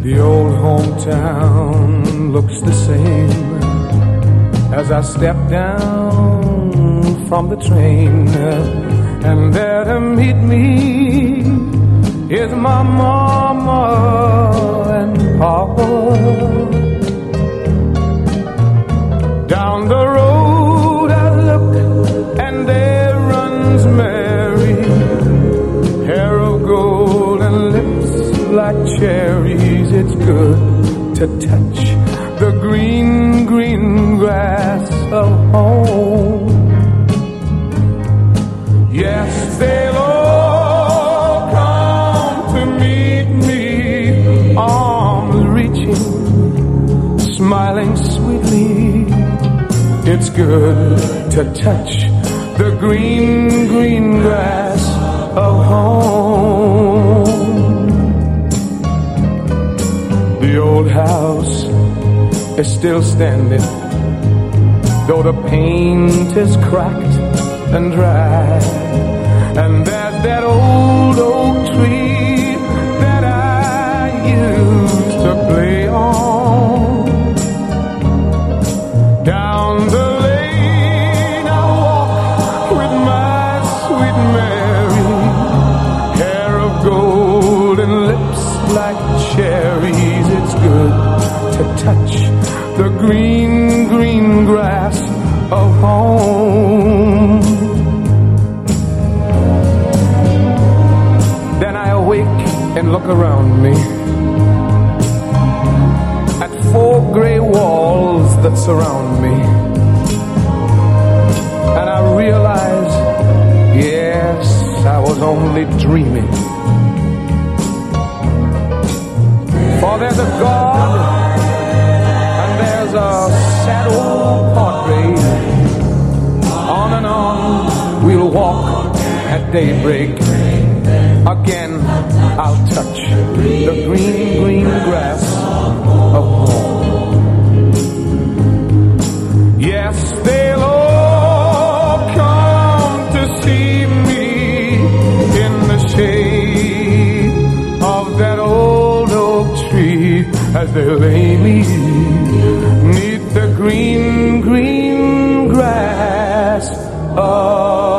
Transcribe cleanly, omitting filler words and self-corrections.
The old hometown looks the same as I step down from the train, and there to meet me is my mama and papa. Down the road I look, and there runs Mary, hair of gold and lips like cherries. It's good to touch the green, green grass of home. Yes, they'll all come to meet me, arms reaching, smiling sweetly. It's good to touch the green, green grass of home. The old house is still standing, though the paint is cracked and dry. And there's that old oak tree that I used to play on. Down the lane I walk with my sweet Mary, hair of gold and lips like cherries. It's good to touch the green, green grass of home. Then I awake and look around me at four gray walls that surround me, and I realize, yes, I was only dreaming. For there's a God, and there's a sad old portrait. On and on we'll walk at daybreak. Again I'll touch the green, green grass of home. Yes, they'll all come to see me in the shade of that old oak tree, as they lay me neath the green, green grass of